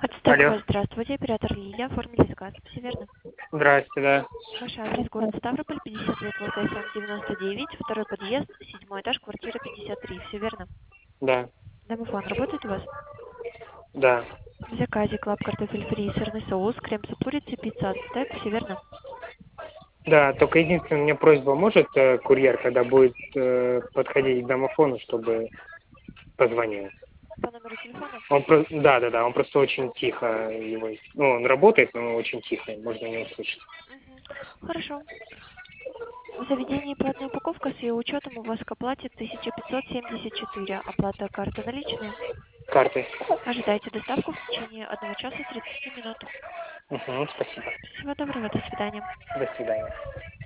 Алло. Отстойка, здравствуйте, оператор Лилия, оформили заказ, все верно? Здрасте, да. Ваш адрес, город Ставрополь, 50 лет, Волгосян, 99, второй подъезд, седьмой этаж, квартира 53, все верно? Да. Домофон работает у вас? Да. В заказе клаб картофель фри, сырный соус, крем с курицей, пицца ацтек, все верно? Да, только единственное, у меня просьба, может курьер, когда будет подходить к домофону, чтобы позвонил? По номеру телефона? Да, он просто очень тихо его, ну, он работает, но очень тихо, можно не услышать. Мгм. Хорошо. В заведении платная упаковка с ее учетом у вас к оплате 1574, оплата карты наличные. Карты. Ожидайте доставку в течение 1 часа 30 минут. Угу, спасибо. Всего доброго, до свидания. До свидания.